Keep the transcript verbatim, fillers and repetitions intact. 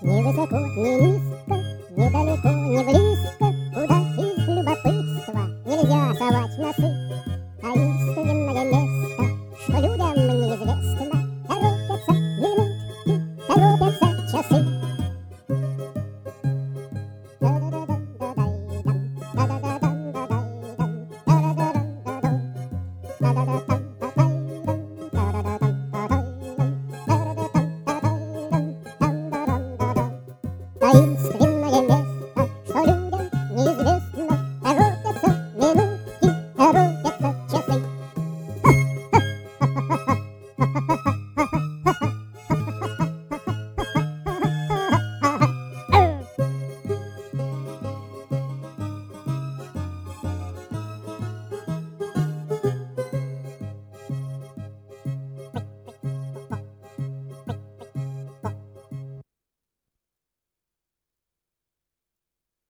Ни высоко, ни низко, ни далеко, ни близко, куда из любопытства нельзя совать носы. Таинственное место, что людям неизвестно, торопятся минутки, торопятся часы.